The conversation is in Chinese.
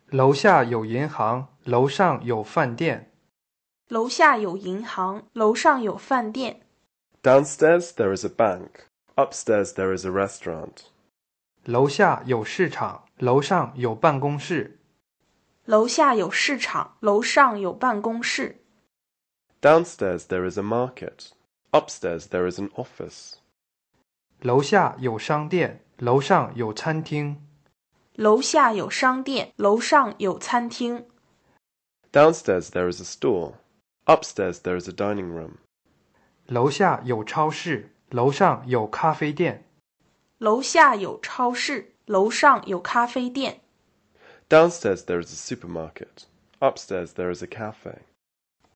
楼下有银行，楼上有饭店。 楼下有银行，楼上有饭店。 Downstairs there is a bank. Upstairs there is a restaurant. 楼下有市场，楼上有办公室。 楼下有市场，楼上有办公室。 Downstairs there is a market. Upstairs there is an office. 楼下有商店，楼上有餐厅。 楼下有商店，楼上有餐厅。 Downstairs there is a store. Upstairs there is a dining room. 楼下有超市，楼上有咖啡店。 楼下有超市，楼上有咖啡店。 Downstairs there is a supermarket. Upstairs there is a cafe.